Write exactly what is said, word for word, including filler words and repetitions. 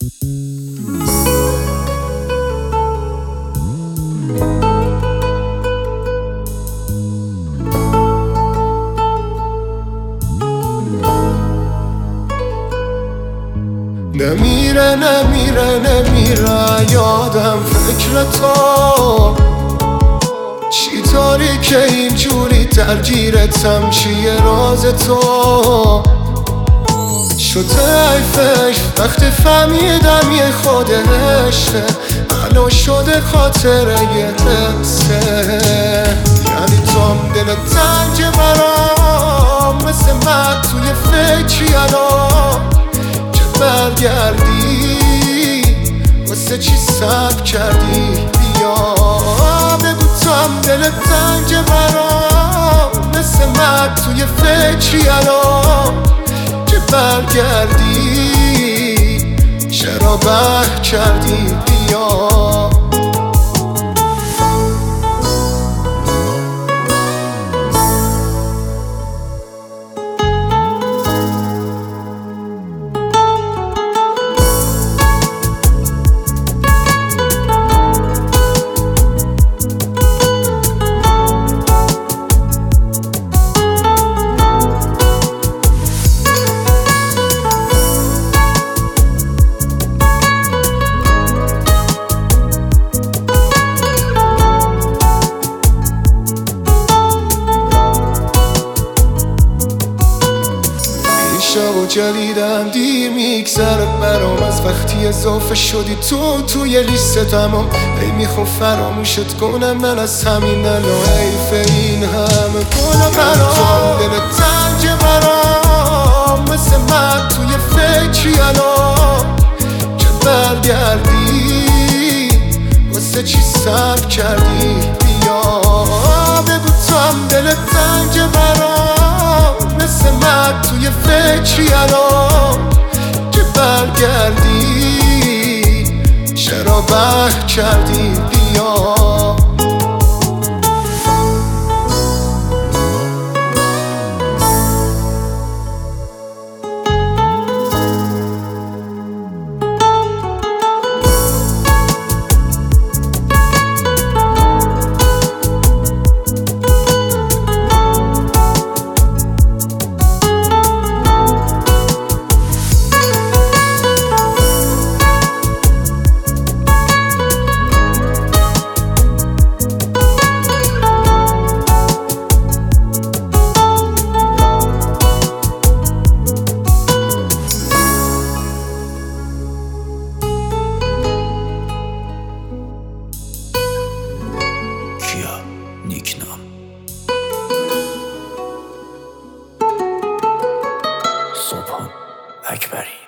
نمیره نمیره نمیره یادم فکر تو، چی طوری که اینجوری درگیرتم، چیه راز تو؟ شده حیفش وقتی فهمیدم یه خود عشقه، الان شده خاطره یه حسه. یعنی توم دل تنگ برام، مثل من توی فکری الان که برگردی، واسه چی صبر کردی؟ بیا بگو توم دل تنگ برام، مثل من توی فکری الان که برگردی، چرا بح کردی؟ بیا و جلیدم دی میگذره برام از وقتی اضافه شدی تو توی لیست تمام. ای میخوام فراموشت کنم من از همین الان، حیف این همه گل برام. دل تنگ برام، مثل من توی فکری الان که برگردی، واسه چی صبر کردی؟ بیا بگو توام دل تنگ برام، مثل من توی فکری الان که برگردی، چرا بح کردی؟ بیا نیکنام صبحان اکبری.